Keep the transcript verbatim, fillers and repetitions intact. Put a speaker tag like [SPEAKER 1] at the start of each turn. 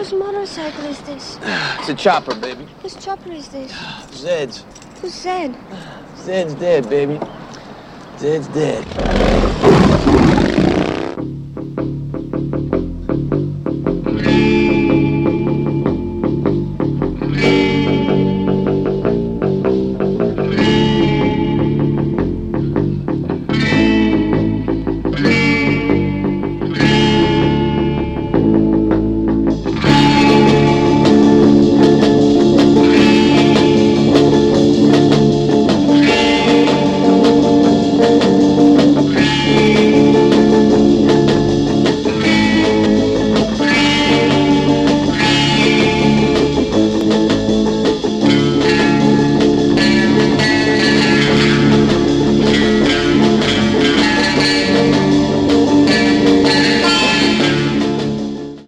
[SPEAKER 1] Whose motorcycle is this?
[SPEAKER 2] It's a chopper, baby.
[SPEAKER 1] Whose chopper is this?
[SPEAKER 2] Zed's.
[SPEAKER 1] Who's Zed?
[SPEAKER 2] Zed's dead, baby. Zed's dead.